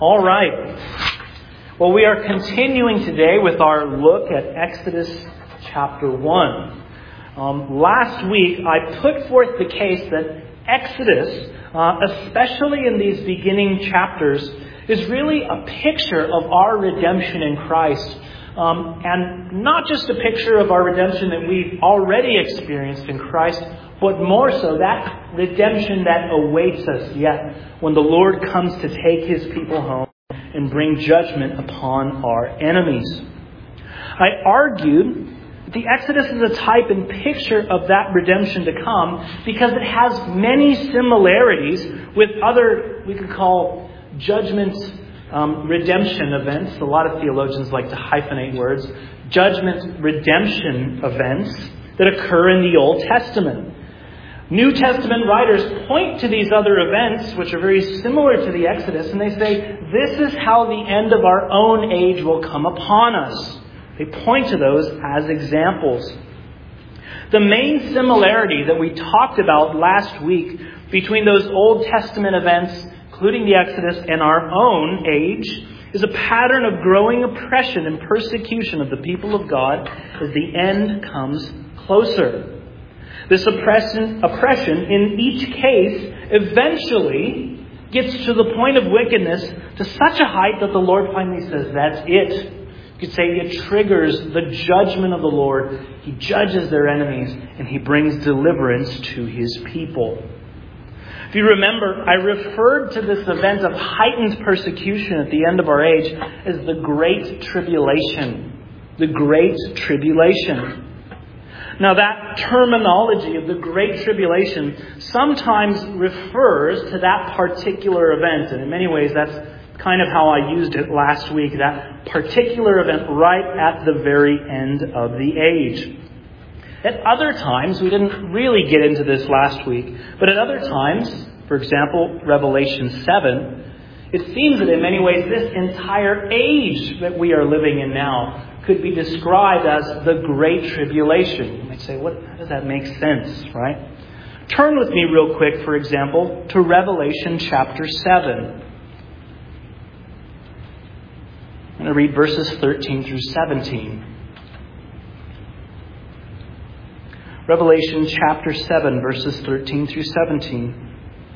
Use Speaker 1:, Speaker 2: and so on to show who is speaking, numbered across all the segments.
Speaker 1: All right. Well, we are continuing today with our look at Exodus chapter 1. Last week, I put forth the case that Exodus, especially in these beginning chapters, is really a picture of our redemption in Christ. And not just a picture of our redemption that we've already experienced in Christ, but more so that redemption that awaits us yet when the Lord comes to take His people home and bring judgment upon our enemies. I argued that the Exodus is a type and picture of that redemption to come because it has many similarities with other, we could call, judgment redemption events. A lot of theologians like to hyphenate words. Judgment redemption events that occur in the Old Testament. New Testament writers point to these other events, which are very similar to the Exodus, and they say, this is how the end of our own age will come upon us. They point to those as examples. The main similarity that we talked about last week between those Old Testament events, including the Exodus, and our own age, is a pattern of growing oppression and persecution of the people of God as the end comes closer. This oppression in each case eventually gets to the point of wickedness to such a height that the Lord finally says, that's it. You could say it triggers the judgment of the Lord. He judges their enemies and He brings deliverance to His people. If you remember, I referred to this event of heightened persecution at the end of our age as the Great Tribulation. The Great Tribulation. Now, that terminology of the Great Tribulation sometimes refers to that particular event. And in many ways, that's kind of how I used it last week. That particular event right at the very end of the age. At other times, we didn't really get into this last week, but at other times, for example, Revelation 7, it seems that in many ways this entire age that we are living in now could be described as the Great Tribulation. You might say, how does that make sense, right? Turn with me real quick, for example, to Revelation chapter 7. I'm going to read verses 13 through 17. Revelation chapter 7, verses 13 through 17.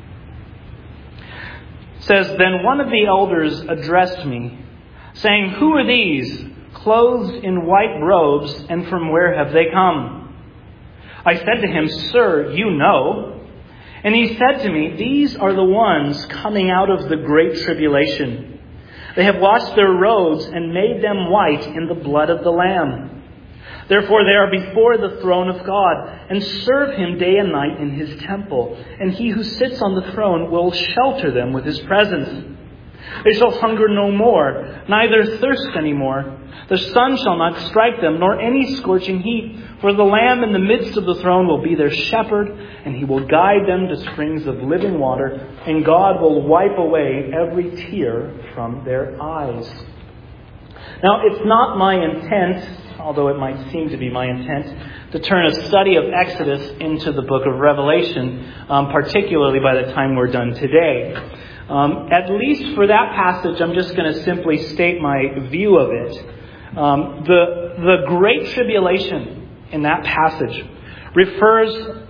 Speaker 1: It says, Then one of the elders addressed me, saying, Who are these, clothed in white robes, and from where have they come? I said to him, Sir, you know. And he said to me, These are the ones coming out of the Great Tribulation. They have washed their robes and made them white in the blood of the Lamb. Therefore they are before the throne of God, and serve Him day and night in His temple. And He who sits on the throne will shelter them with His presence. They shall hunger no more, neither thirst any more. The sun shall not strike them, nor any scorching heat. For the Lamb in the midst of the throne will be their shepherd, and He will guide them to springs of living water, and God will wipe away every tear from their eyes. Now, it's not my intent, although it might seem to be my intent, to turn a study of Exodus into the book of Revelation, particularly by the time we're done today. At least for that passage, I'm just going to simply state my view of it. The Great Tribulation in that passage refers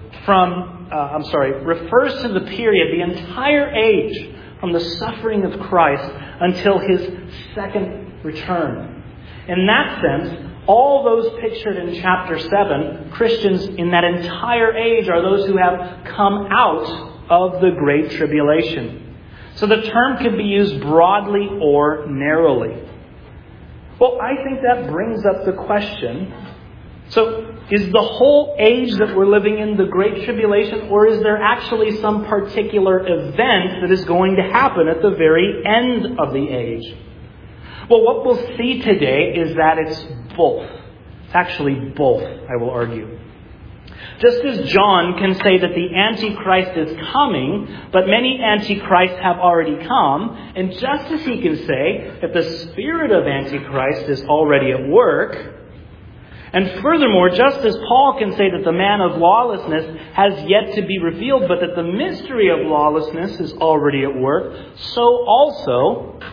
Speaker 1: to the period, the entire age, from the suffering of Christ until His second return. In that sense, all those pictured in chapter 7, Christians in that entire age are those who have come out of the Great Tribulation. So the term could be used broadly or narrowly. Well, I think that brings up the question, so is the whole age that we're living in the Great Tribulation, or is there actually some particular event that is going to happen at the very end of the age? Well, what we'll see today is that it's both. It's actually both, I will argue. Just as John can say that the Antichrist is coming, but many Antichrists have already come, and just as he can say that the spirit of Antichrist is already at work, and furthermore, just as Paul can say that the man of lawlessness has yet to be revealed, but that the mystery of lawlessness is already at work, so also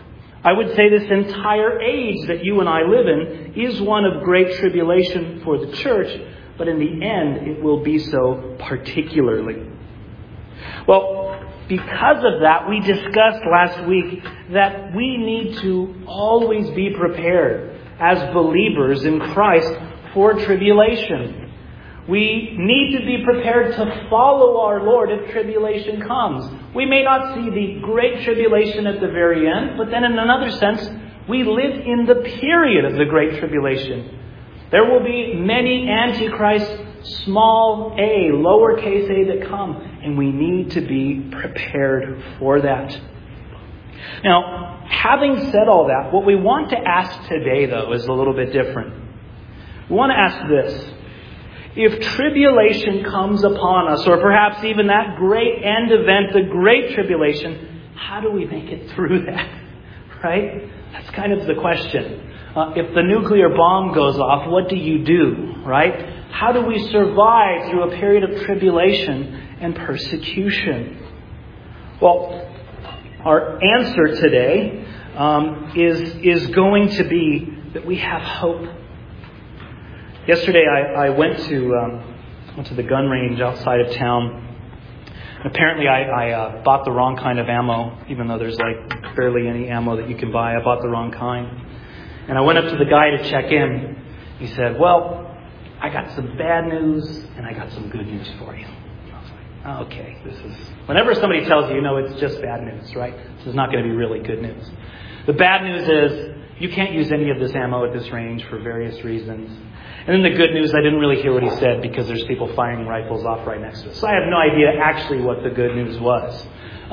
Speaker 1: I would say this entire age that you and I live in is one of great tribulation for the church, but in the end it will be so particularly. Well, because of that, we discussed last week that we need to always be prepared as believers in Christ for tribulation. We need to be prepared to follow our Lord if tribulation comes. We may not see the great tribulation at the very end, but then in another sense, we live in the period of the great tribulation. There will be many antichrists, small a, lowercase a, that come, and we need to be prepared for that. Now, having said all that, what we want to ask today, though, is a little bit different. We want to ask this. If tribulation comes upon us, or perhaps even that great end event, the great tribulation, how do we make it through that? Right? That's kind of the question. If the nuclear bomb goes off, what do you do? Right? How do we survive through a period of tribulation and persecution? Well, our answer today is going to be that we have hope. Yesterday, I went to the gun range outside of town. Apparently, I bought the wrong kind of ammo, even though there's like barely any ammo that you can buy. I bought the wrong kind. And I went up to the guy to check in. He said, "Well, I got some bad news and I got some good news for you." I was like, "Okay, this is..." Whenever somebody tells you, it's just bad news, right? This is not going to be really good news. The bad news is you can't use any of this ammo at this range for various reasons. And then the good news, I didn't really hear what he said because there's people firing rifles off right next to us. So I have no idea actually what the good news was.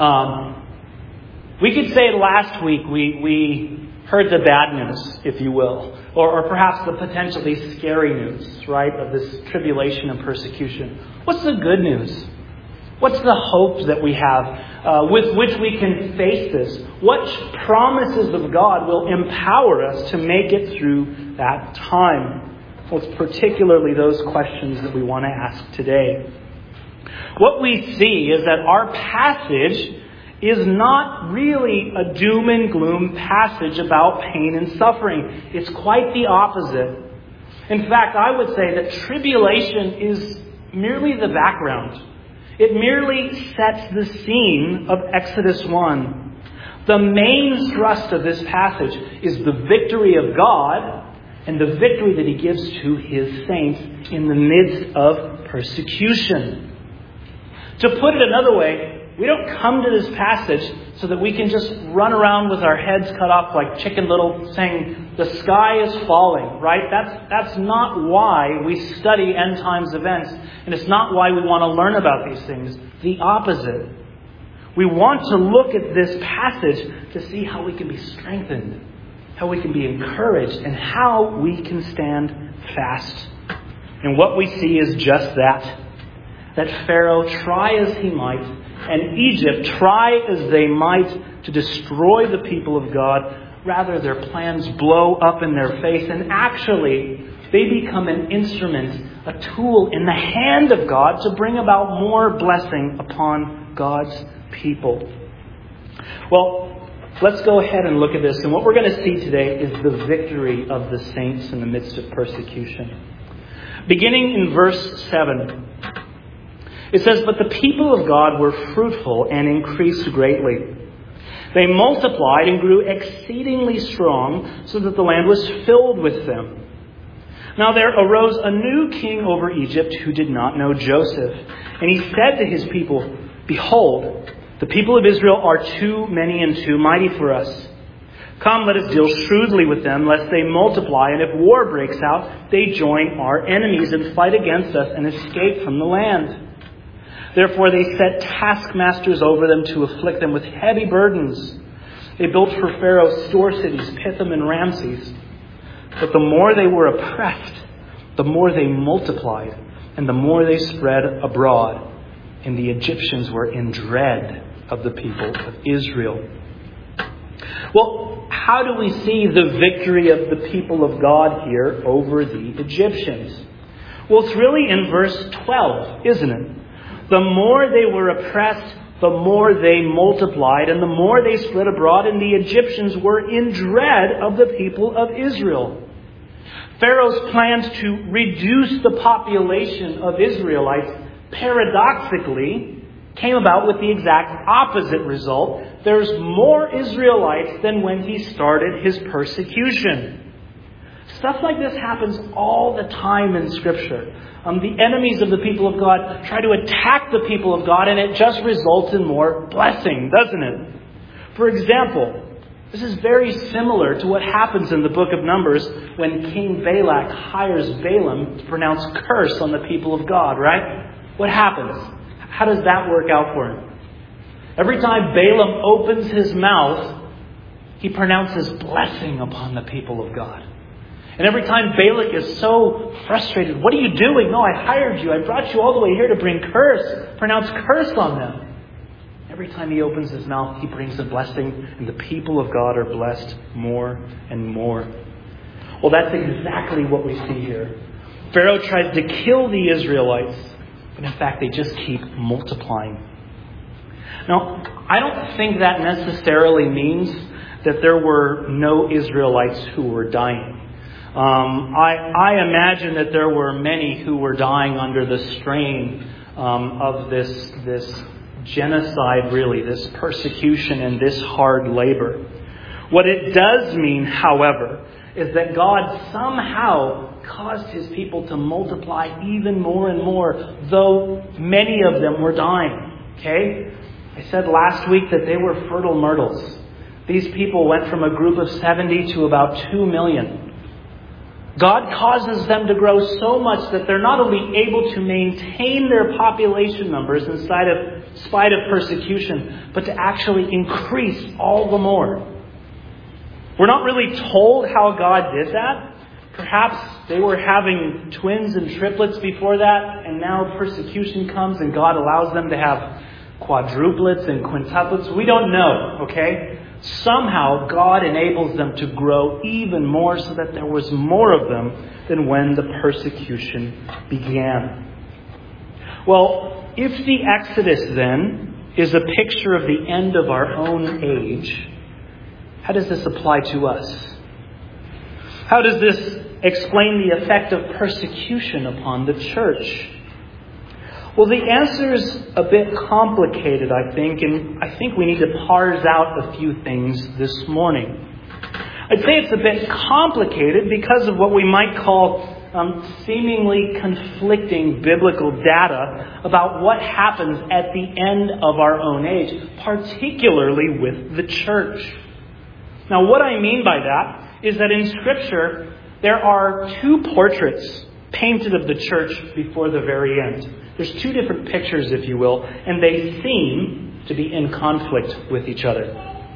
Speaker 1: We could say last week we heard the bad news, if you will, or perhaps the potentially scary news, right, of this tribulation and persecution. What's the good news? What's the hope that we have with which we can face this? What promises of God will empower us to make it through that time? Well, it's particularly those questions that we want to ask today. What we see is that our passage is not really a doom and gloom passage about pain and suffering. It's quite the opposite. In fact, I would say that tribulation is merely the background. It merely sets the scene of Exodus 1. The main thrust of this passage is the victory of God and the victory that He gives to His saints in the midst of persecution. To put it another way, we don't come to this passage so that we can just run around with our heads cut off like Chicken Little saying, the sky is falling, right? That's not why we study end times events. And it's not why we want to learn about these things. The opposite. We want to look at this passage to see how we can be strengthened, how we can be encouraged, and how we can stand fast. And what we see is just that. That Pharaoh, try as he might, and Egypt, try as they might to destroy the people of God, rather their plans blow up in their face, and actually they become an instrument, a tool in the hand of God to bring about more blessing upon God's people. Well, let's go ahead and look at this. And what we're going to see today is the victory of the saints in the midst of persecution. Beginning in verse 7, it says, "But the people of God were fruitful and increased greatly. They multiplied and grew exceedingly strong, so that the land was filled with them. Now there arose a new king over Egypt who did not know Joseph. And he said to his people, 'Behold, the people of Israel are too many and too mighty for us. Come, let us deal shrewdly with them, lest they multiply, and if war breaks out, they join our enemies and fight against us and escape from the land.' Therefore they set taskmasters over them to afflict them with heavy burdens. They built for Pharaoh store cities, Pithom and Ramses. But the more they were oppressed, the more they multiplied, and the more they spread abroad. And the Egyptians were in dread of the people of Israel." Well, how do we see the victory of the people of God here over the Egyptians? Well, it's really in verse 12, isn't it? The more they were oppressed, the more they multiplied and the more they spread abroad, and the Egyptians were in dread of the people of Israel. Pharaoh's plans to reduce the population of Israelites paradoxically came about with the exact opposite result. There's more Israelites than when he started his persecution. Stuff like this happens all the time in Scripture. The enemies of the people of God try to attack the people of God, and it just results in more blessing, doesn't it? For example, this is very similar to what happens in the book of Numbers when King Balak hires Balaam to pronounce curse on the people of God, right? What happens? How does that work out for him? Every time Balaam opens his mouth, he pronounces blessing upon the people of God. And every time Balak is so frustrated, what are you doing? No, I hired you. I brought you all the way here to pronounce curse on them. Every time he opens his mouth, he brings a blessing, and the people of God are blessed more and more. Well, that's exactly what we see here. Pharaoh tries to kill the Israelites, but in fact, they just keep multiplying. Now, I don't think that necessarily means that there were no Israelites who were dying. I imagine that there were many who were dying under the strain of this genocide, really, this persecution and this hard labor. What it does mean, however, is that God somehow caused his people to multiply even more and more, though many of them were dying. Okay? I said last week that they were fertile myrtles. These people went from a group of 70 to about 2 million. God causes them to grow so much that they're not only able to maintain their population numbers in spite of persecution, but to actually increase all the more. We're not really told how God did that. Perhaps they were having twins and triplets before that, and now persecution comes and God allows them to have quadruplets and quintuplets. We don't know, okay? Somehow God enables them to grow even more so that there was more of them than when the persecution began. Well, if the Exodus then is a picture of the end of our own age, how does this apply to us? How does this explain the effect of persecution upon the church? Well, the answer is a bit complicated, I think, and I think we need to parse out a few things this morning. I'd say it's a bit complicated because of what we might call seemingly conflicting biblical data about what happens at the end of our own age, particularly with the church. Now, what I mean by that is that in Scripture, there are two portraits painted of the church before the very end. There's two different pictures, if you will, and they seem to be in conflict with each other.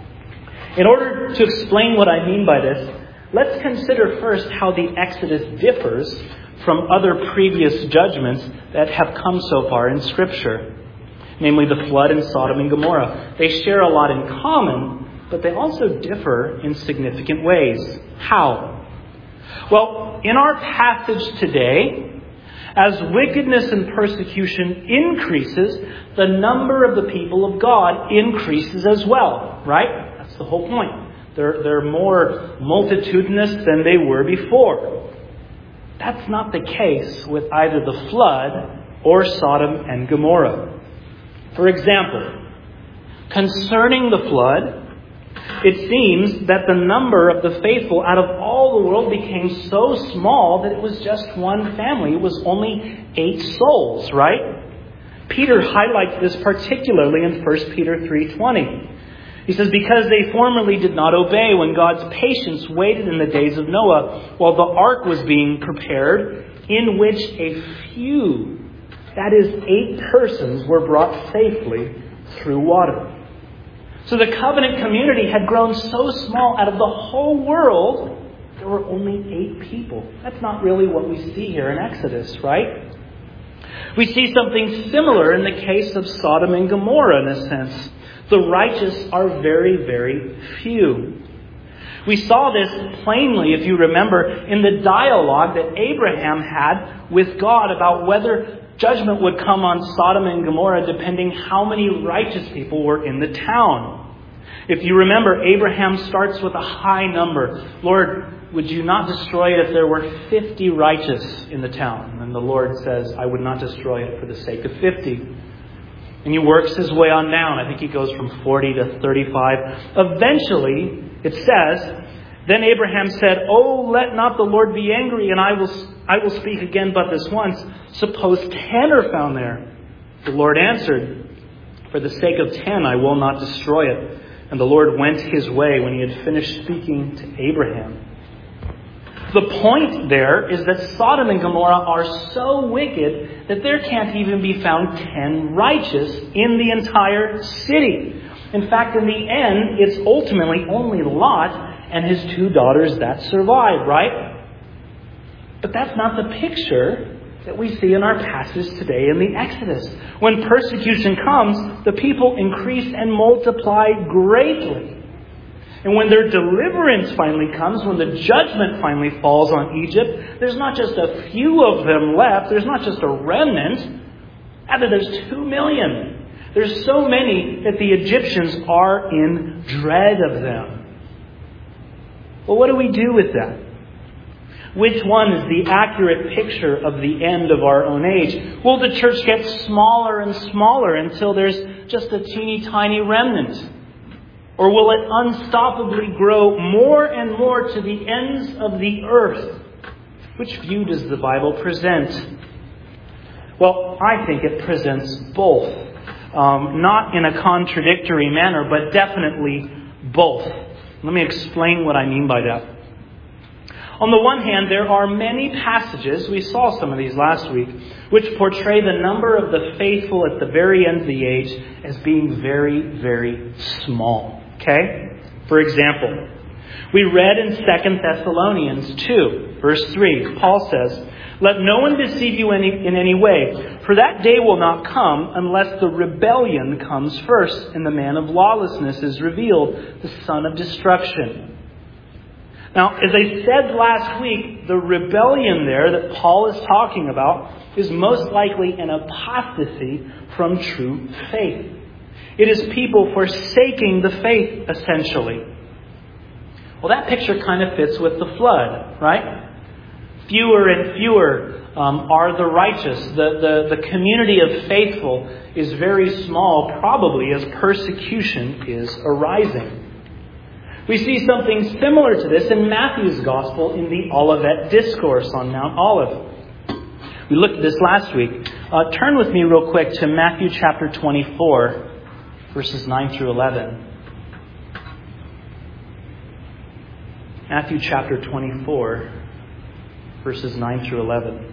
Speaker 1: In order to explain what I mean by this, let's consider first how the Exodus differs from other previous judgments that have come so far in Scripture, namely the flood in Sodom and Gomorrah. They share a lot in common, but they also differ in significant ways. How? Well, in our passage today, as wickedness and persecution increases, the number of the people of God increases as well, right? That's the whole point. They're more multitudinous than they were before. That's not the case with either the flood or Sodom and Gomorrah. For example, concerning the flood, it seems that the number of the faithful out of all the world became so small that it was just one family. It was only 8 souls, right? Peter highlights this particularly in 1 Peter 3:20. He says, because they formerly did not obey when God's patience waited in the days of Noah while the ark was being prepared, in which a few, that is 8 persons, were brought safely through water. So the covenant community had grown so small, out of the whole world, there were only 8 people. That's not really what we see here in Exodus, right? We see something similar in the case of Sodom and Gomorrah in a sense. The righteous are very, very few. We saw this plainly, if you remember, in the dialogue that Abraham had with God about whether judgment would come on Sodom and Gomorrah depending how many righteous people were in the town. If you remember, Abraham starts with a high number. Lord, would you not destroy it if there were 50 righteous in the town? And the Lord says, I would not destroy it for the sake of 50. And he works his way on down. I think he goes from 40 to 35. Eventually, it says, then Abraham said, Oh, let not the Lord be angry, and I will speak again but this once. Suppose 10 are found there. The Lord answered, For the sake of 10 I will not destroy it. And the Lord went his way when he had finished speaking to Abraham. The point there is that Sodom and Gomorrah are so wicked that there can't even be found 10 righteous in the entire city. In fact, in the end, it's ultimately only Lot and his 2 daughters that survive, right? But that's not the picture that we see in our passage today in the Exodus. When persecution comes, the people increase and multiply greatly. And when their deliverance finally comes, when the judgment finally falls on Egypt, there's not just a few of them left. There's not just a remnant. Rather, there's 2 million. There's so many that the Egyptians are in dread of them. Well, what do we do with that? Which one is the accurate picture of the end of our own age? Will the church get smaller and smaller until there's just a teeny tiny remnant? Or will it unstoppably grow more and more to the ends of the earth? Which view does the Bible present? Well, I think it presents both. Not in a contradictory manner, but definitely both. Let me explain what I mean by that. On the one hand, there are many passages, we saw some of these last week, which portray the number of the faithful at the very end of the age as being very, very small. Okay? For example, we read in 2 Thessalonians 2, verse 3, Paul says, Let no one deceive you in any way, for that day will not come unless the rebellion comes first, and the man of lawlessness is revealed, the son of destruction. Now, as I said last week, the rebellion there that Paul is talking about is most likely an apostasy from true faith. It is people forsaking the faith, essentially. Well, that picture kind of fits with the flood, right? Fewer and fewer are the righteous. The community of faithful is very small, probably as persecution is arising. We see something similar to this in Matthew's Gospel in the Olivet Discourse on Mount Olive. We looked at this last week. Turn with me real quick to Matthew chapter 24, verses 9 through 11. Matthew chapter 24, verses 9 through 11.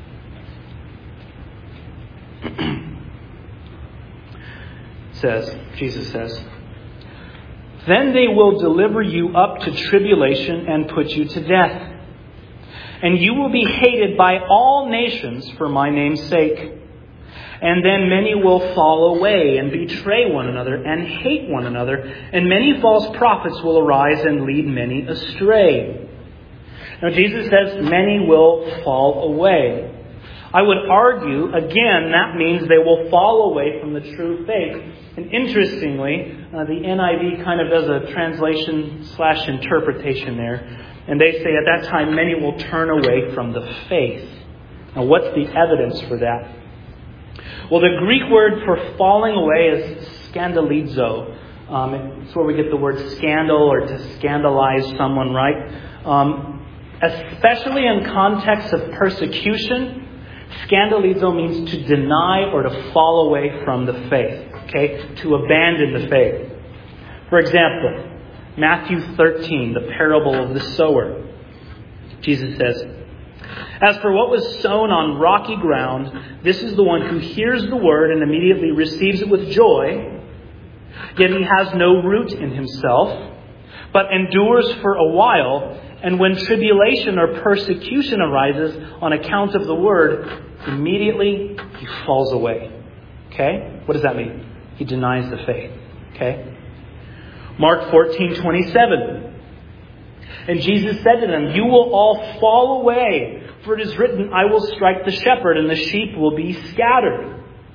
Speaker 1: Jesus says, Then they will deliver you up to tribulation and put you to death. And you will be hated by all nations for my name's sake. And then many will fall away and betray one another and hate one another. And many false prophets will arise and lead many astray. Now Jesus says many will fall away. I would argue, again, that means they will fall away from the true faith. And interestingly, the NIV kind of does a translation/interpretation there. And they say at that time, many will turn away from the faith. Now, what's the evidence for that? Well, the Greek word for falling away is scandalizo. It's where we get the word scandal or to scandalize someone, right? Especially in context of persecution, scandalizo means to deny or to fall away from the faith. Okay? To abandon the faith. For example, Matthew 13, the parable of the sower. Jesus says, As for what was sown on rocky ground, this is the one who hears the word and immediately receives it with joy, yet he has no root in himself, but endures for a while, and when tribulation or persecution arises on account of the word, immediately he falls away. Okay? What does that mean? He denies the faith. Okay? Mark 14:27. And Jesus said to them, You will all fall away, For it is written, I will strike the shepherd, and the sheep will be scattered.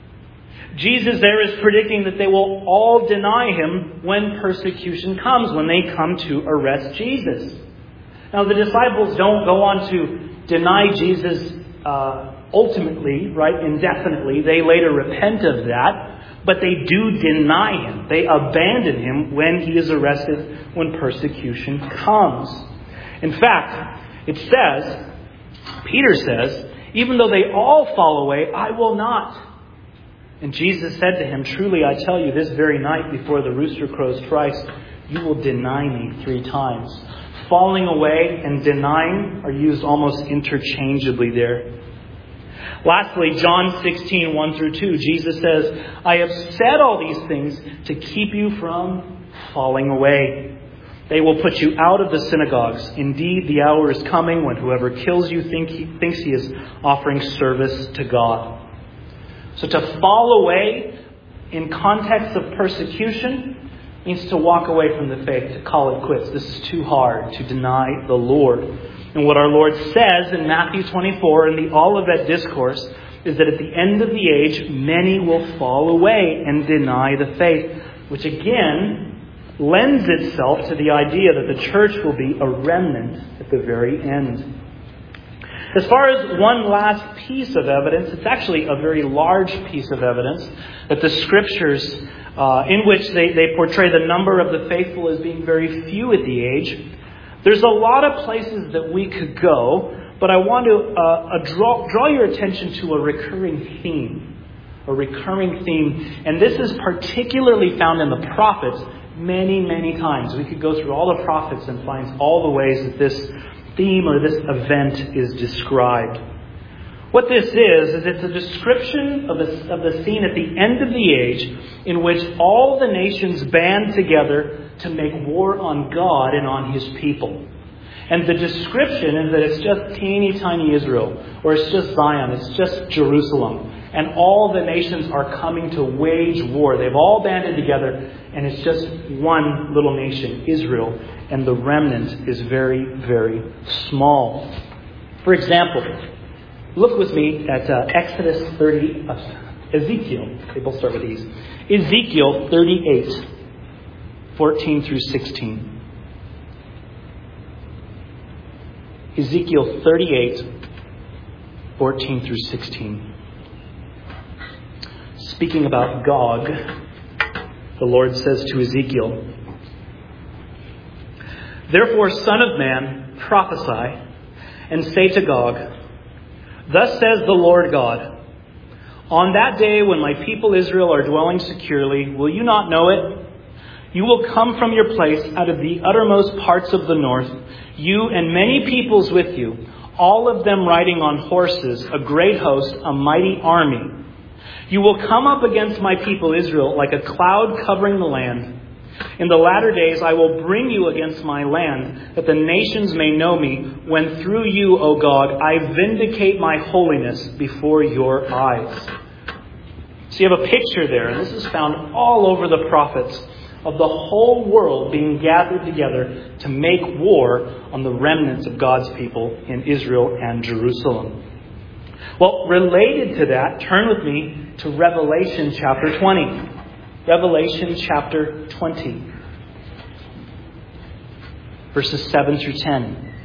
Speaker 1: Jesus there is predicting that they will all deny him when persecution comes, when they come to arrest Jesus. Now, the disciples don't go on to deny Jesus ultimately, right, indefinitely. They later repent of that, but they do deny him. They abandon him when he is arrested, when persecution comes. In fact, it says, Peter says, even though they all fall away, I will not. And Jesus said to him, truly I tell you, this very night before the rooster crows thrice, you will deny me 3 times. Falling away and denying are used almost interchangeably there. Lastly, John 16, 1 through 2, Jesus says, I have said all these things to keep you from falling away. They will put you out of the synagogues. Indeed, the hour is coming when whoever kills you thinks he is offering service to God. So to fall away in context of persecution means to walk away from the faith, to call it quits. This is too hard, to deny the Lord. And what our Lord says in Matthew 24 in the Olivet Discourse is that at the end of the age, many will fall away and deny the faith, which again lends itself to the idea that the church will be a remnant at the very end. As far as one last piece of evidence, it's actually a very large piece of evidence that the Scriptures, in which they portray the number of the faithful as being very few at the age. There's a lot of places that we could go, but I want to draw your attention to a recurring theme. A recurring theme. And this is particularly found in the prophets many, many times. We could go through all the prophets and find all the ways that this theme or this event is described. What this is it's a description of the scene at the end of the age in which all the nations band together to make war on God and on his people. And the description is that it's just teeny tiny Israel, or it's just Zion, it's just Jerusalem. And all the nations are coming to wage war. They've all banded together, and it's just one little nation, Israel. And the remnant is very, very small. For example, look with me at Exodus 30, Ezekiel. Okay, we'll start with these. Ezekiel 38, 14 through 16. Ezekiel 38, 14 through 16. Speaking about Gog, the Lord says to Ezekiel, Therefore, Son of Man, prophesy, and say to Gog, Thus says the Lord God, On that day when my people Israel are dwelling securely, will you not know it? You will come from your place out of the uttermost parts of the north, you and many peoples with you, all of them riding on horses, a great host, a mighty army. You will come up against my people Israel like a cloud covering the land. In the latter days I will bring you against my land, that the nations may know me, when through you, O Gog, I vindicate my holiness before your eyes. So you have a picture there, and this is found all over the prophets, of the whole world being gathered together to make war on the remnants of God's people in Israel and Jerusalem. Well, related to that, turn with me to Revelation chapter 20. Revelation chapter 20. Verses 7 through 10.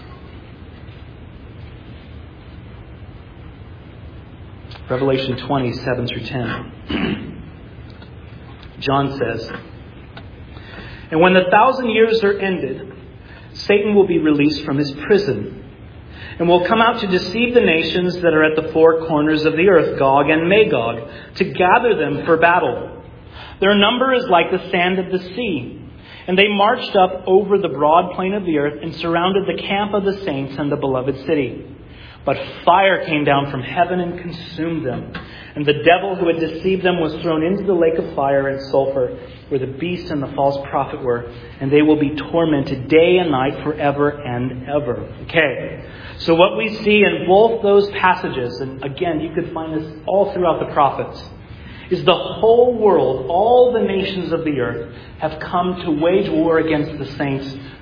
Speaker 1: Revelation 20, 7 through 10. John says, And when the 1,000 years are ended, Satan will be released from his prison and will come out to deceive the nations that are at the 4 corners of the earth, Gog and Magog, to gather them for battle. Their number is like the sand of the sea. And they marched up over the broad plain of the earth and surrounded the camp of the saints and the beloved city. But fire came down from heaven and consumed them. And the devil who had deceived them was thrown into the lake of fire and sulfur, where the beast and the false prophet were. And they will be tormented day and night forever and ever. Okay, so what we see in both those passages, and again, you could find this all throughout the prophets, is the whole world, all the nations of the earth, have come to wage war against the saints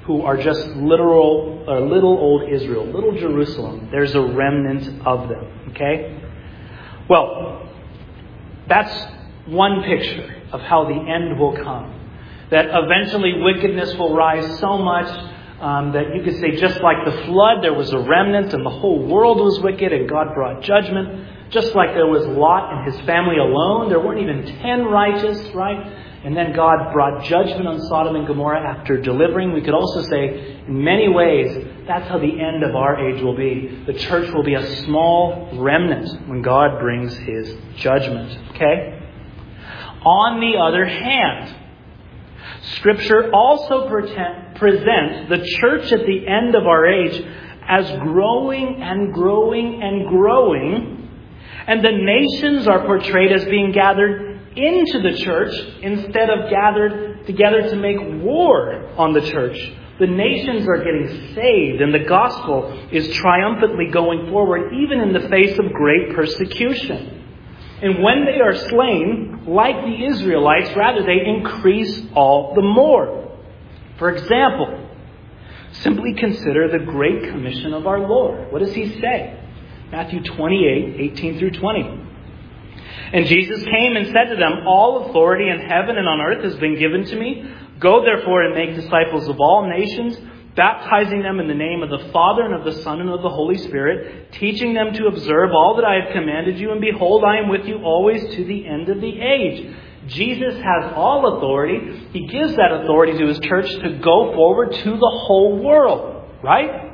Speaker 1: who are just little old Israel, little Jerusalem. There's a remnant of them. Okay? Well, that's one picture of how the end will come. That eventually wickedness will rise so much that you could say, just like the flood, there was a remnant and the whole world was wicked and God brought judgment. Just like there was Lot and his family alone, there weren't even 10 righteous, right? And then God brought judgment on Sodom and Gomorrah after delivering. We could also say, in many ways, that's how the end of our age will be. The church will be a small remnant when God brings His judgment. Okay? On the other hand, Scripture also presents the church at the end of our age as growing and growing and growing. And the nations are portrayed as being gathered into the church instead of gathered together to make war on the church. The nations are getting saved and the gospel is triumphantly going forward even in the face of great persecution. And when they are slain, like the Israelites, rather they increase all the more. For example, simply consider the Great Commission of our Lord. What does He say? Matthew 28:18 through 20. And Jesus came and said to them, "All authority in heaven and on earth has been given to me. Go therefore and make disciples of all nations, baptizing them in the name of the Father and of the Son and of the Holy Spirit, teaching them to observe all that I have commanded you. And behold, I am with you always to the end of the age." Jesus has all authority. He gives that authority to His church to go forward to the whole world. Right?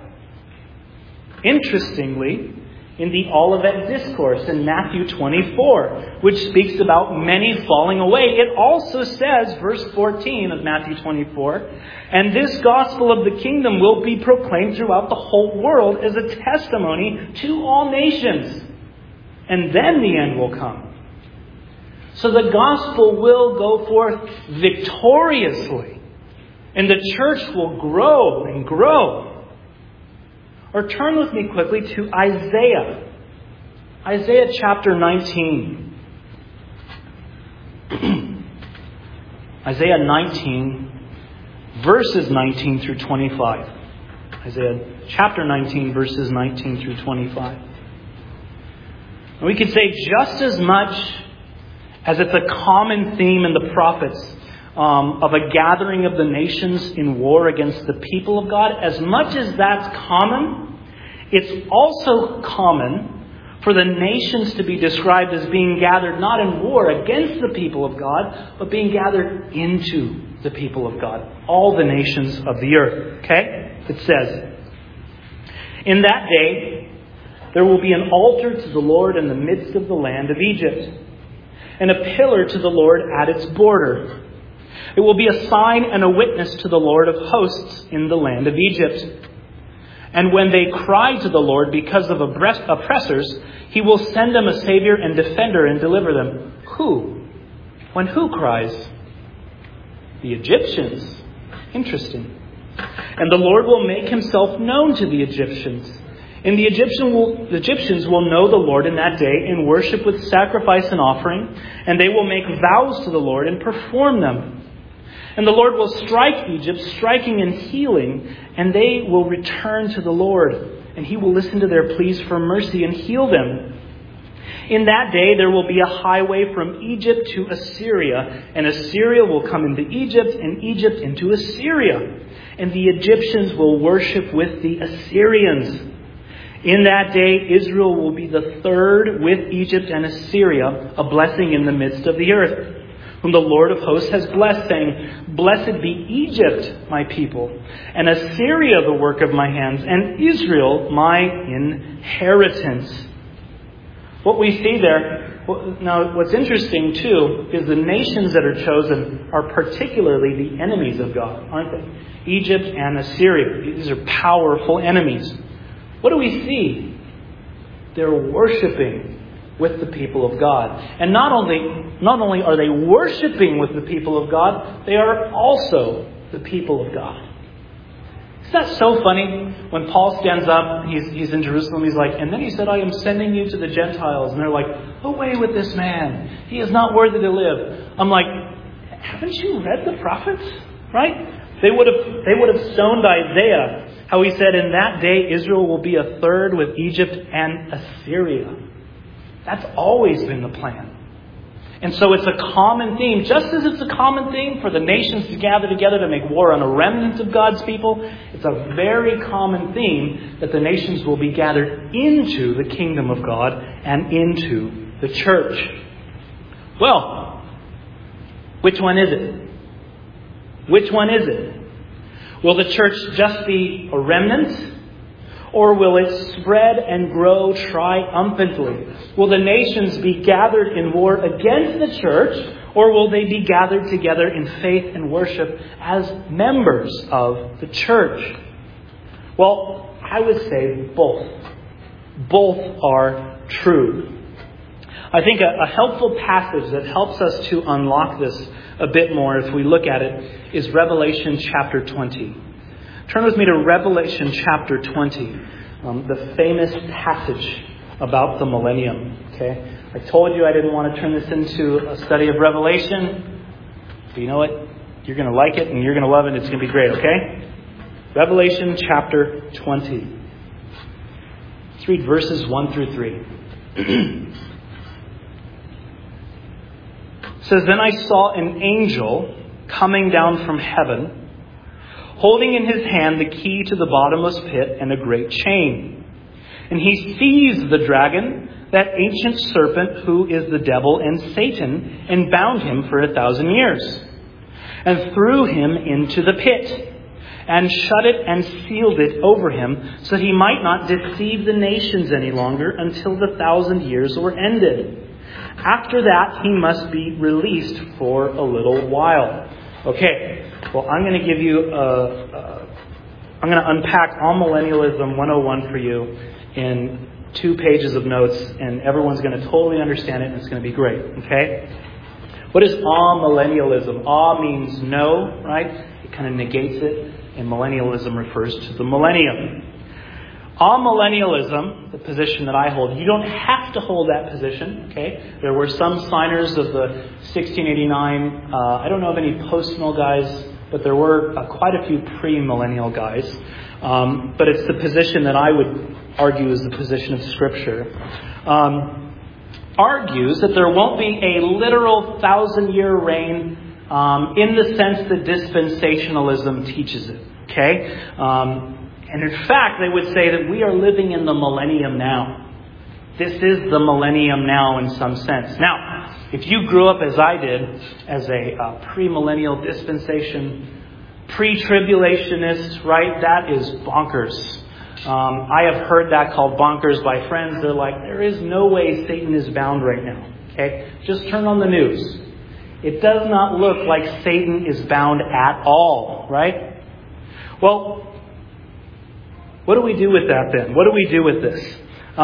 Speaker 1: Interestingly, in the Olivet Discourse in Matthew 24, which speaks about many falling away, it also says, verse 14 of Matthew 24, "And this gospel of the kingdom will be proclaimed throughout the whole world as a testimony to all nations. And then the end will come." So the gospel will go forth victoriously, and the church will grow and grow. Or turn with me quickly to Isaiah. Isaiah chapter 19. Isaiah 19, verses 19 through 25. Isaiah chapter 19, verses 19 through 25. And we could say just as much as it's a common theme in the prophets of a gathering of the nations in war against the people of God, as much as that's common, it's also common for the nations to be described as being gathered not in war against the people of God, but being gathered into the people of God. All the nations of the earth. Okay? It says, "In that day, there will be an altar to the Lord in the midst of the land of Egypt, and a pillar to the Lord at its border. It will be a sign and a witness to the Lord of hosts in the land of Egypt. And when they cry to the Lord because of oppressors, He will send them a Savior and defender and deliver them." Who? When who cries? The Egyptians. Interesting. "And the Lord will make Himself known to the Egyptians. And the Egyptians will know the Lord in that day and worship with sacrifice and offering. And they will make vows to the Lord and perform them. And the Lord will strike Egypt, striking and healing, and they will return to the Lord, and He will listen to their pleas for mercy and heal them. In that day there will be a highway from Egypt to Assyria, and Assyria will come into Egypt, and Egypt into Assyria. And the Egyptians will worship with the Assyrians. In that day Israel will be the third with Egypt and Assyria, a blessing in the midst of the earth, whom the Lord of hosts has blessed, saying, 'Blessed be Egypt, my people, and Assyria, the work of my hands, and Israel, my inheritance.'" What we see there, now what's interesting too, is the nations that are chosen are particularly the enemies of God, aren't they? Egypt and Assyria. These are powerful enemies. What do we see? They're worshiping with the people of God. And not only are they worshiping with the people of God, they are also the people of God. Isn't that so funny? When Paul stands up, he's in Jerusalem, he's like, "And then he said, I am sending you to the Gentiles." And they're like, "Away with this man. He is not worthy to live." I'm like, haven't you read the prophets? Right? They would have stoned Isaiah, how he said, in that day Israel will be a third with Egypt and Assyria. That's always been the plan. And so it's a common theme, just as it's a common theme for the nations to gather together to make war on a remnant of God's people. It's a very common theme that the nations will be gathered into the kingdom of God and into the church. Well, which one is it? Which one is it? Will the church just be a remnant? Or will it spread and grow triumphantly? Will the nations be gathered in war against the church? Or will they be gathered together in faith and worship as members of the church? Well, I would say both. Both are true. I think a helpful passage that helps us to unlock this a bit more, if we look at it, is Revelation chapter 20. Turn with me to Revelation chapter 20, the famous passage about the millennium. Okay, I told you I didn't want to turn this into a study of Revelation, but you know what? You're going to like it and you're going to love it. It's going to be great. Okay, Revelation chapter 20. Let's read verses 1 through 3. It says, "Then I saw an angel coming down from heaven, holding in his hand the key to the bottomless pit and a great chain. And he seized the dragon, that ancient serpent who is the devil and Satan, and bound him for 1,000 years, and threw him into the pit, and shut it and sealed it over him, so that he might not deceive the nations any longer until the 1,000 years were ended. After that, he must be released for a little while." Okay, well, I'm going to give you I'm going to unpack Amillennialism 101 for you in 2 pages of notes, and everyone's going to totally understand it, and it's going to be great, okay? What is amillennialism? A means no, right? It kind of negates it, and millennialism refers to the millennium. Amillennialism, the position that I hold, you don't have to hold that position, okay? There were some signers of the 1689, I don't know of any post-mill guys, but there were quite a few pre-millennial guys. But it's the position that I would argue is the position of Scripture. Argues that there won't be a literal 1,000-year reign in the sense that dispensationalism teaches it, okay? And in fact, they would say that we are living in the millennium now. This is the millennium now in some sense. Now, if you grew up as I did, as a premillennial dispensation, pre-tribulationist, right, that is bonkers. I have heard that called bonkers by friends. They're like, there is no way Satan is bound right now. Okay, just turn on the news. It does not look like Satan is bound at all, right? Well, what do we do with that then? What do we do with this?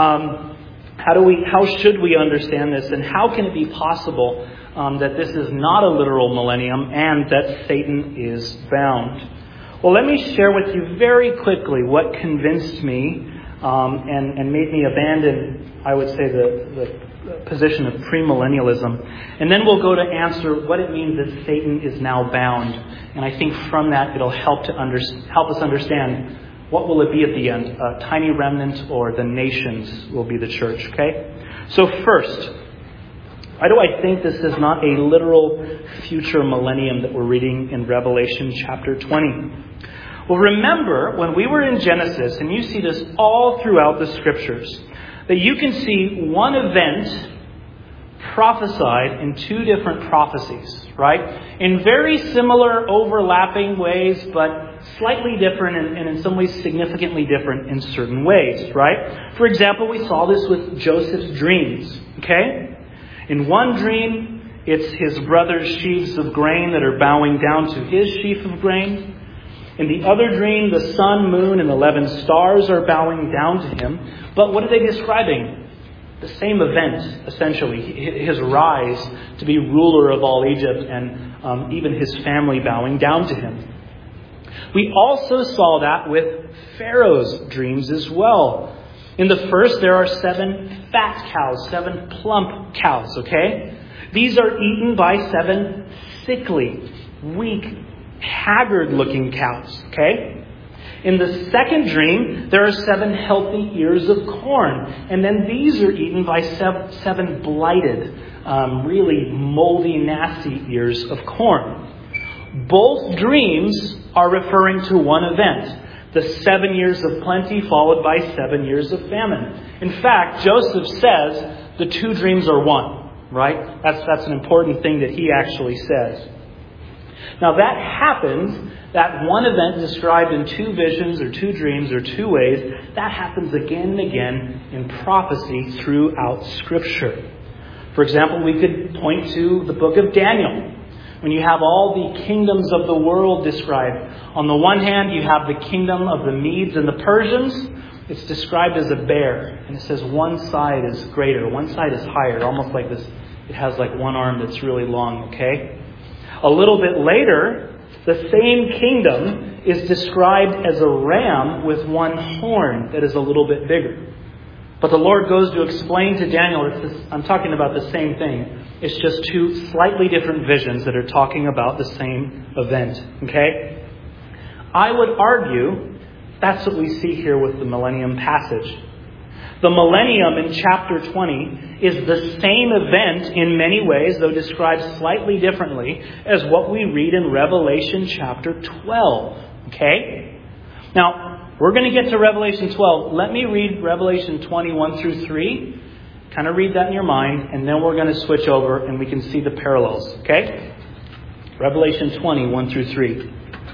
Speaker 1: How should we understand this? And how can it be possible that this is not a literal millennium and that Satan is bound? Well, let me share with you very quickly what convinced me and made me abandon, I would say, the position of premillennialism. And then we'll go to answer what it means that Satan is now bound. And I think from that it'll help us understand what will it be at the end? A tiny remnant, or the nations will be the church, okay? So first, why do I think this is not a literal future millennium that we're reading in Revelation chapter 20? Well, remember, when we were in Genesis, and you see this all throughout the Scriptures, that you can see one event prophesied in 2 different prophecies, right? In very similar overlapping ways, but slightly different and in some ways significantly different in certain ways, right? For example, we saw this with Joseph's dreams, okay? In one dream, it's his brother's sheaves of grain that are bowing down to his sheaf of grain. In the other dream, the sun, moon, and 11 stars are bowing down to him. But what are they describing? The same event, essentially, his rise to be ruler of all Egypt, and even his family bowing down to him. We also saw that with Pharaoh's dreams as well. In the first, there are 7 fat cows, 7 plump cows, okay? These are eaten by 7 sickly, weak, haggard-looking cows. Okay? In the second dream, there are 7 healthy ears of corn. And then these are eaten by 7 blighted, really moldy, nasty ears of corn. Both dreams are referring to one event. The 7 years of plenty followed by 7 years of famine. In fact, Joseph says the 2 dreams are one, right? That's an important thing that he actually says. Now that happens, that one event described in 2 visions or 2 dreams or 2 ways, that happens again and again in prophecy throughout Scripture. For example, we could point to the book of Daniel, when you have all the kingdoms of the world described. On the one hand, you have the kingdom of the Medes and the Persians. It's described as a bear. And it says one side is greater, one side is higher, almost like this. It has like one arm that's really long, okay? A little bit later, the same kingdom is described as a ram with one horn that is a little bit bigger. But the Lord goes to explain to Daniel, I'm talking about the same thing. It's just 2 slightly different visions that are talking about the same event. Okay? I would argue that's what we see here with the millennium passage. The millennium in chapter 20 is the same event in many ways, though described slightly differently, as what we read in Revelation chapter 12. Okay? Now, we're going to get to Revelation 12. Let me read Revelation 21 through 3. Kind of read that in your mind, and then we're going to switch over and we can see the parallels. Okay? Revelation 20, 1 through 3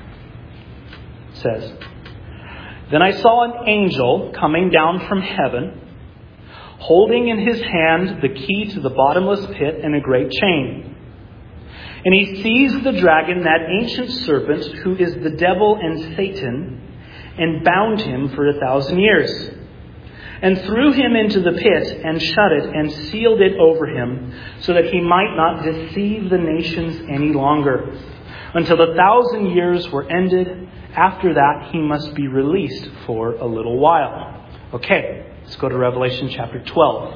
Speaker 1: says, "Then I saw an angel coming down from heaven, holding in his hand the key to the bottomless pit and a great chain. And he seized the dragon, that ancient serpent, who is the devil and Satan, and bound him for 1,000 years. And threw him into the pit and shut it and sealed it over him, so that he might not deceive the nations any longer, until the 1,000 years were ended. After that, he must be released for a little while." Okay, let's go to Revelation chapter 12,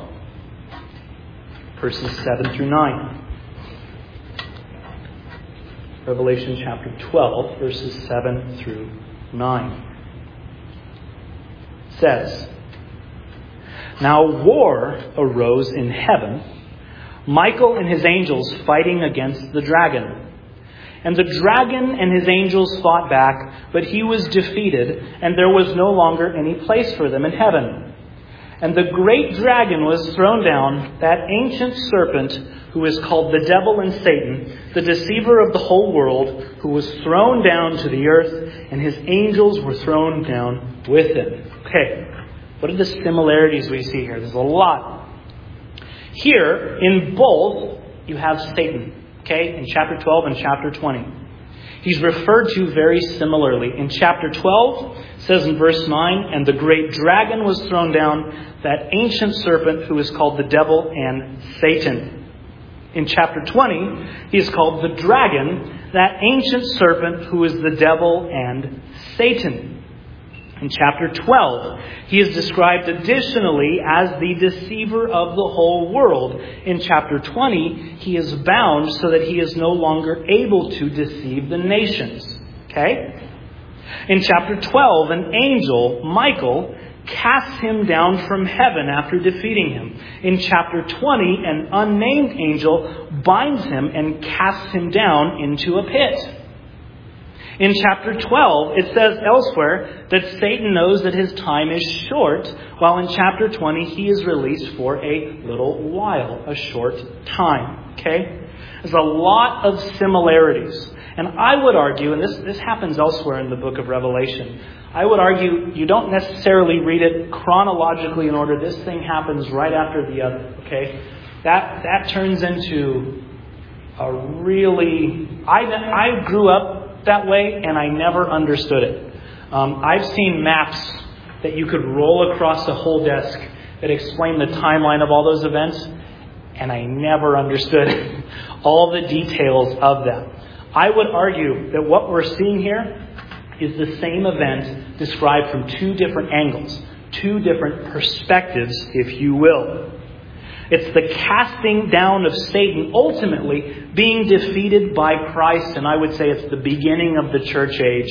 Speaker 1: verses 7 through 9. Revelation chapter 12, verses 7 through 9. It says, "Now war arose in heaven, Michael and his angels fighting against the dragon. And the dragon and his angels fought back, but he was defeated, and there was no longer any place for them in heaven. And the great dragon was thrown down, that ancient serpent who is called the devil and Satan, the deceiver of the whole world, who was thrown down to the earth, and his angels were thrown down with him." Okay, what are the similarities we see here? There's a lot. Here, in both, you have Satan. Okay, in chapter 12 and chapter 20. He's referred to very similarly. In chapter 12, it says in verse 9, "And the great dragon was thrown down, that ancient serpent who is called the devil and Satan." In chapter 20, he is called the dragon, that ancient serpent who is the devil and Satan. In chapter 12, he is described additionally as the deceiver of the whole world. In chapter 20, he is bound so that he is no longer able to deceive the nations. Okay? In chapter 12, an angel, Michael, casts him down from heaven after defeating him. In chapter 20, an unnamed angel binds him and casts him down into a pit. In chapter 12, it says elsewhere that Satan knows that his time is short, while in chapter 20, he is released for a little while, a short time. Okay? There's a lot of similarities. And I would argue, and this happens elsewhere in the book of Revelation, I would argue you don't necessarily read it chronologically in order. This thing happens right after the other. Okay? That turns into a really... I grew up that way, and I never understood it. I've seen maps that you could roll across a whole desk that explain the timeline of all those events, and I never understood all the details of them. I would argue that what we're seeing here is the same event described from 2 different angles, 2 different perspectives, if you will. It's the casting down of Satan, ultimately being defeated by Christ. And I would say it's the beginning of the church age,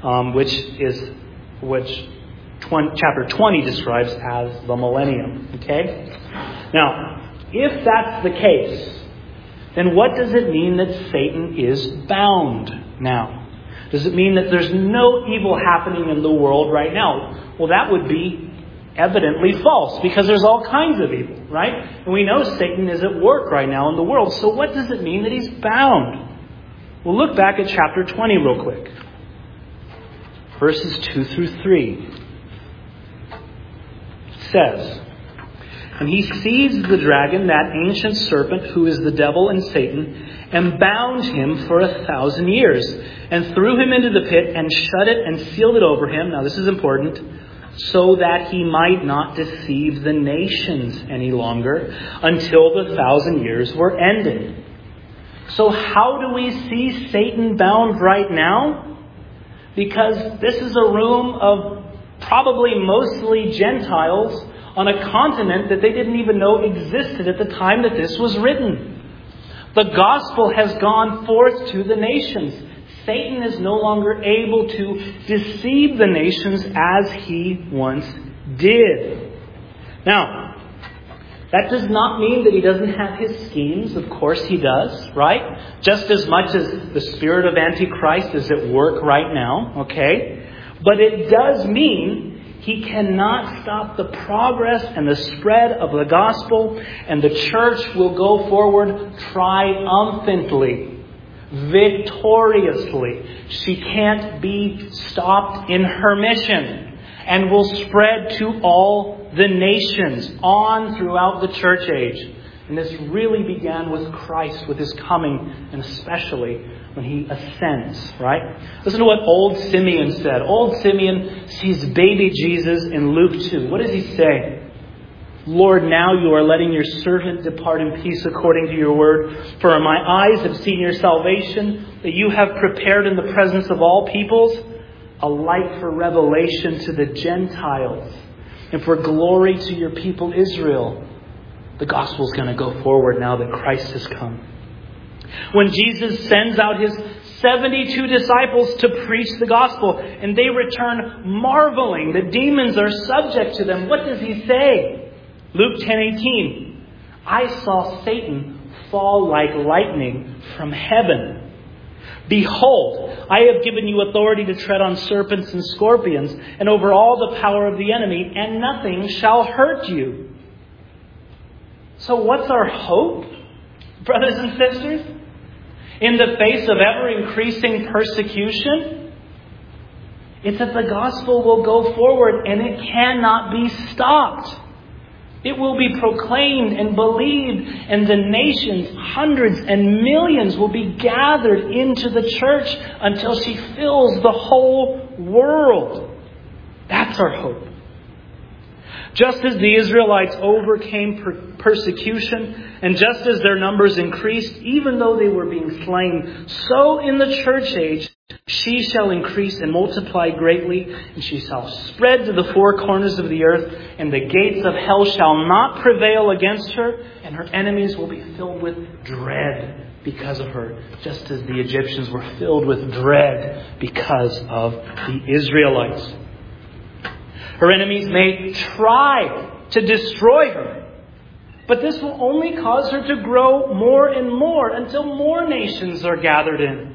Speaker 1: which chapter 20 describes as the millennium. Okay? Now, if that's the case, then what does it mean that Satan is bound now? Does it mean that there's no evil happening in the world right now? Well, that would be evidently false, because there's all kinds of evil, right? And we know Satan is at work right now in the world. So what does it mean that he's bound? We'll look back at chapter 20 real quick. Verses 2 through 3. It says, "And he seized the dragon, that ancient serpent who is the devil and Satan, and bound him for 1,000 years, and threw him into the pit, and shut it and sealed it over him." Now this is important. "So that he might not deceive the nations any longer, until the 1,000 years were ended." So how do we see Satan bound right now? Because this is a room of probably mostly Gentiles on a continent that they didn't even know existed at the time that this was written. The gospel has gone forth to the nations. Satan is no longer able to deceive the nations as he once did. Now, that does not mean that he doesn't have his schemes. Of course he does, right? Just as much as the spirit of Antichrist is at work right now, okay? But it does mean he cannot stop the progress and the spread of the gospel, and the church will go forward triumphantly, victoriously. She can't be stopped in her mission, and will spread to all the nations on throughout the church age. And this really began with Christ, with his coming, and especially when he ascends, right? Listen to what old Simeon said. Old Simeon sees baby Jesus in Luke 2. What does he say? "Lord, now you are letting your servant depart in peace according to your word. For my eyes have seen your salvation, that you have prepared in the presence of all peoples, a light for revelation to the Gentiles, and for glory to your people Israel." The gospel is going to go forward now that Christ has come. When Jesus sends out his 72 disciples to preach the gospel, and they return marveling that demons are subject to them, what does he say? Luke 10:18. "I saw Satan fall like lightning from heaven. Behold, I have given you authority to tread on serpents and scorpions, and over all the power of the enemy, and nothing shall hurt you." So what's our hope, brothers and sisters? In the face of ever-increasing persecution? It's that the gospel will go forward and it cannot be stopped. It will be proclaimed and believed, and the nations, hundreds and millions, will be gathered into the church until she fills the whole world. That's our hope. Just as the Israelites overcame persecution, and just as their numbers increased, even though they were being slain, so in the church age she shall increase and multiply greatly, and she shall spread to the four corners of the earth, and the gates of hell shall not prevail against her, and her enemies will be filled with dread because of her, just as the Egyptians were filled with dread because of the Israelites. Her enemies may try to destroy her, but this will only cause her to grow more and more until more nations are gathered in.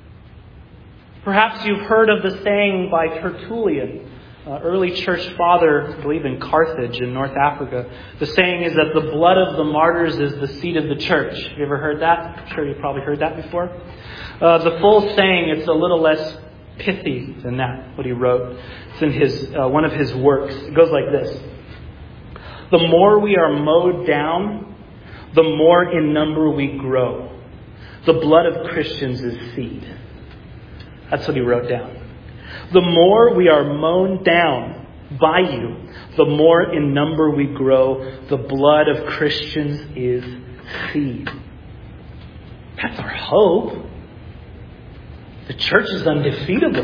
Speaker 1: Perhaps you've heard of the saying by Tertullian, early church father, I believe in Carthage in North Africa. The saying is that the blood of the martyrs is the seed of the church. You ever heard that? I'm sure you've probably heard that before. The full saying, it's a little less pithy than that, what he wrote. It's in his one of his works. It goes like this. "The more we are mowed down, the more in number we grow. The blood of Christians is seed." That's what he wrote down. The more we are mown down by you, the more in number we grow. The blood of Christians is seed. That's our hope. The church is undefeatable.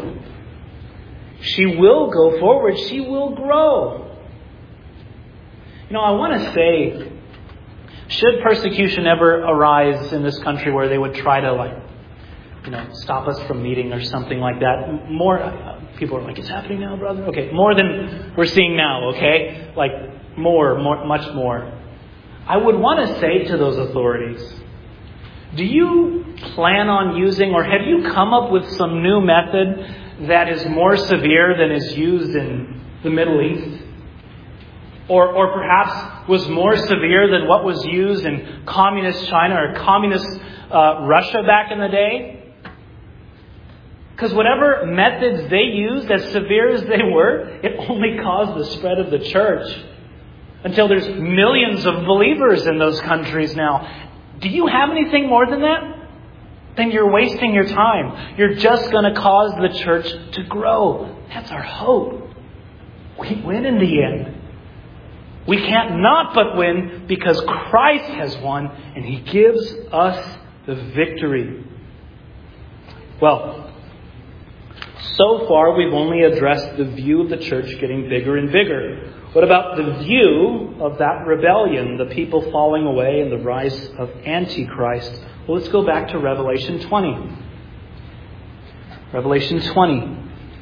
Speaker 1: She will go forward. She will grow. I want to say Should persecution ever arise in this country where they would try to stop us from meeting or something like that, more people are like, it's happening now, brother. Okay, more than we're seeing now. Okay, more, much more. I would want to say to those authorities, do you plan on using, or have you come up with some new method that is more severe than is used in the Middle East? Or perhaps was more severe than what was used in communist China or communist Russia back in the day? Because whatever methods they used, as severe as they were, it only caused the spread of the church until there's millions of believers in those countries now. Do you have anything more than that? Then you're wasting your time. You're just going to cause the church to grow. That's our hope. We win in the end. We can't not but win because Christ has won and He gives us the victory. Well, so far we've only addressed the view of the church getting bigger and bigger. What about the view of that rebellion, the people falling away and the rise of Antichrist? Well, let's go back to Revelation 20. Revelation 20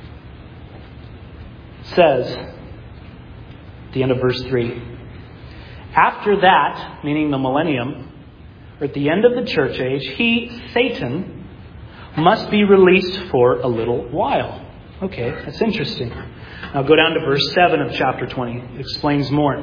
Speaker 1: says, at the end of verse 3, after that, meaning the millennium, or at the end of the church age, he, Satan, must be released for a little while. Okay, that's interesting. Now go down to verse 7 of chapter 20. It explains more.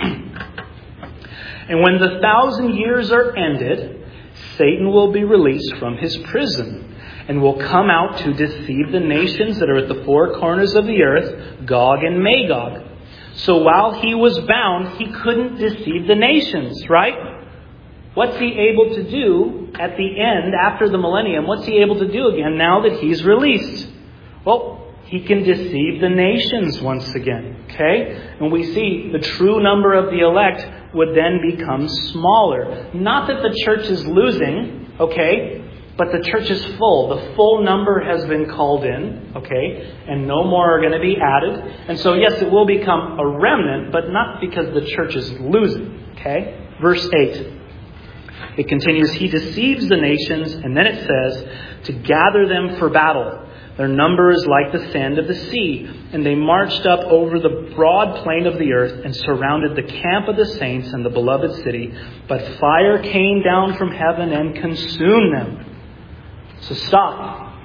Speaker 1: And when the 1,000 years are ended, Satan will be released from his prison and will come out to deceive the nations that are at the four corners of the earth, Gog and Magog. So while he was bound, he couldn't deceive the nations, right? What's he able to do at the end, after the millennium? What's he able to do again now that he's released? Well, he can deceive the nations once again. Okay? And we see the true number of the elect would then become smaller. Not that the church is losing, okay? But the church is full. The full number has been called in, okay? And no more are going to be added. And so, yes, it will become a remnant, but not because the church is losing, okay? Verse 8. It continues, he deceives the nations, and then it says, to gather them for battle. Their number is like the sand of the sea. And they marched up over the broad plain of the earth and surrounded the camp of the saints and the beloved city. But fire came down from heaven and consumed them. So stop.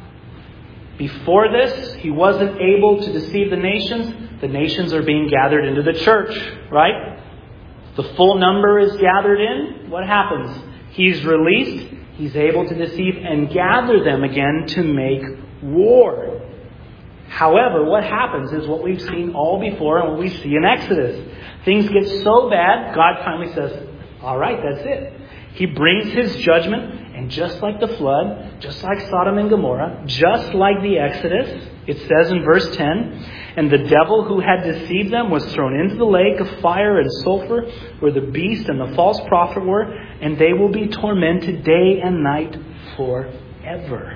Speaker 1: Before this, he wasn't able to deceive the nations. The nations are being gathered into the church, right? The full number is gathered in. What happens? He's released. He's able to deceive and gather them again to make war. However, what happens is what we've seen all before and what we see in Exodus. Things get so bad, God finally says, all right, that's it. He brings His judgment, and just like the flood, just like Sodom and Gomorrah, just like the Exodus, it says in verse 10, and the devil who had deceived them was thrown into the lake of fire and sulfur, where the beast and the false prophet were, and they will be tormented day and night forever.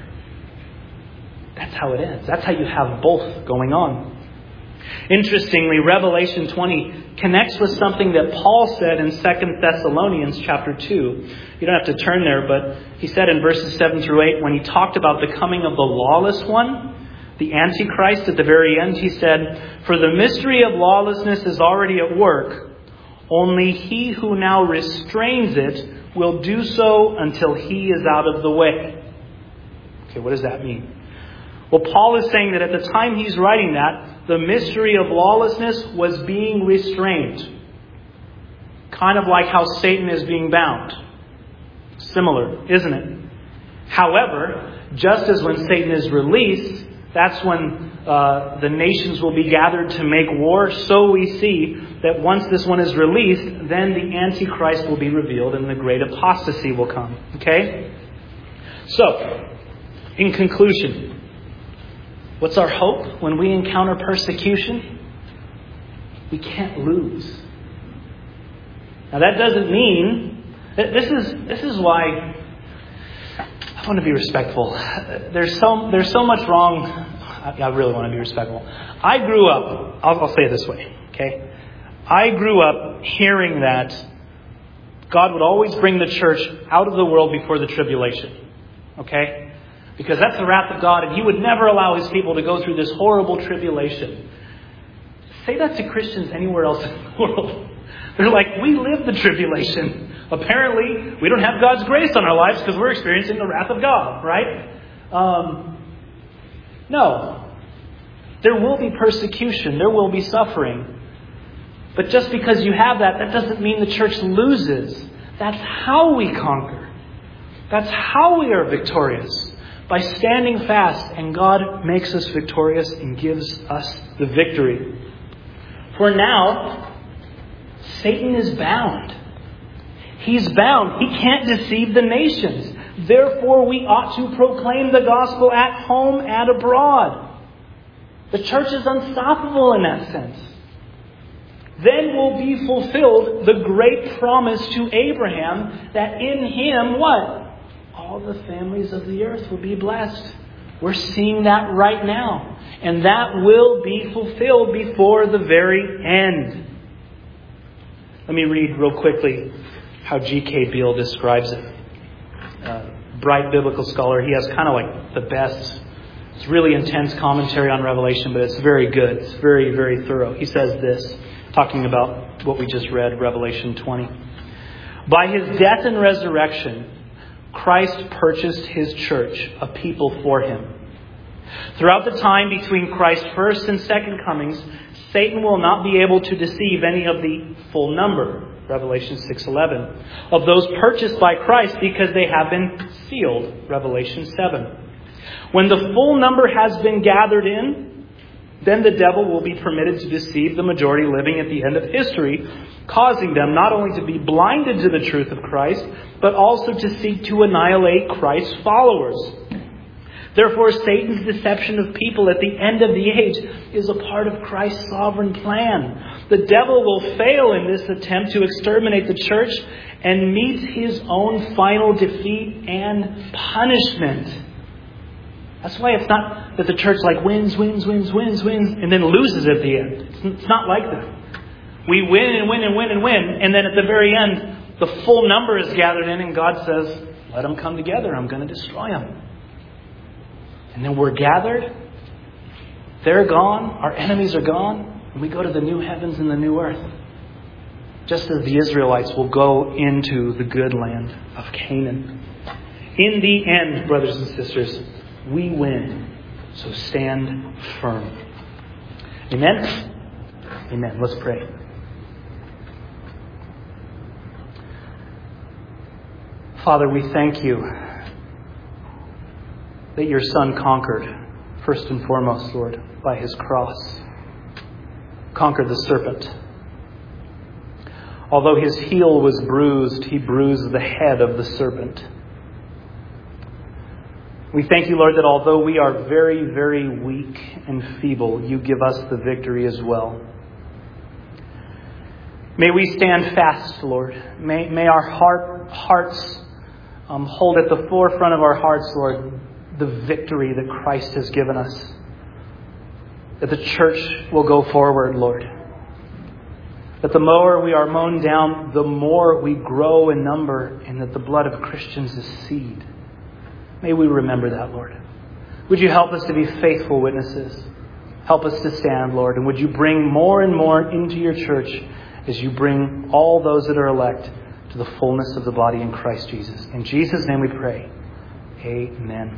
Speaker 1: That's how it ends. That's how you have both going on. Interestingly, Revelation 20 connects with something that Paul said in 2 Thessalonians chapter 2. You don't have to turn there, but he said in verses 7 through 8, when he talked about the coming of the lawless one, the Antichrist, at the very end, he said, for the mystery of lawlessness is already at work. Only he who now restrains it will do so until he is out of the way. Okay, what does that mean? Well, Paul is saying that at the time he's writing that, the mystery of lawlessness was being restrained. Kind of like how Satan is being bound. Similar, isn't it? However, just as when Satan is released, that's when the nations will be gathered to make war. So we see that once this one is released, then the Antichrist will be revealed and the great apostasy will come. Okay? So, in conclusion, what's our hope when we encounter persecution? We can't lose. Now that doesn't mean that this is why I want to be respectful. There's so much wrong. I really want to be respectful. I grew up, I'll say it this way, okay? I grew up hearing that God would always bring the church out of the world before the tribulation. Okay? Because that's the wrath of God, and He would never allow His people to go through this horrible tribulation. Say that to Christians anywhere else in the world. They're like, we live the tribulation. Apparently, we don't have God's grace on our lives because we're experiencing the wrath of God, right? No. There will be persecution. There will be suffering. But just because you have that, that doesn't mean the church loses. That's how we conquer. That's how we are victorious. By standing fast, and God makes us victorious and gives us the victory. For now, Satan is bound. He's bound. He can't deceive the nations. Therefore, we ought to proclaim the gospel at home and abroad. The church is unstoppable in that sense. Then will be fulfilled the great promise to Abraham that in him, what? All the families of the earth will be blessed. We're seeing that right now. And that will be fulfilled before the very end. Let me read real quickly how G.K. Beale describes it. Bright biblical scholar. He has kind of like the best, it's really intense commentary on Revelation, but it's very good. It's very, very thorough. He says this, talking about what we just read, Revelation 20. By His death and resurrection, Christ purchased His church, a people for Him. Throughout the time between Christ's first and second comings, Satan will not be able to deceive any of the full number, Revelation 6:11, of those purchased by Christ because they have been sealed, Revelation 7. When the full number has been gathered in, then the devil will be permitted to deceive the majority living at the end of history, causing them not only to be blinded to the truth of Christ, but also to seek to annihilate Christ's followers. Therefore, Satan's deception of people at the end of the age is a part of Christ's sovereign plan. The devil will fail in this attempt to exterminate the church and meet his own final defeat and punishment. That's why it's not that the church wins, and then loses at the end. It's not like that. We win and win and win and win, and then at the very end, the full number is gathered in, and God says, let them come together. I'm going to destroy them. And then we're gathered. They're gone. Our enemies are gone. And we go to the new heavens and the new earth. Just as the Israelites will go into the good land of Canaan. In the end, brothers and sisters, we win. So stand firm. Amen? Amen. Let's pray. Father, we thank You that Your Son conquered, first and foremost, Lord, by His cross. Conquered the serpent. Although His heel was bruised, He bruised the head of the serpent. We thank You, Lord, that although we are very, very weak and feeble, You give us the victory as well. May we stand fast, Lord. May our hearts hold at the forefront of our hearts, Lord, the victory that Christ has given us. That the church will go forward, Lord. That the more we are mown down, the more we grow in number, and that the blood of Christians is seed. May we remember that, Lord. Would You help us to be faithful witnesses? Help us to stand, Lord. And would You bring more and more into Your church as You bring all those that are elect to the fullness of the body in Christ Jesus. In Jesus' name we pray. Amen.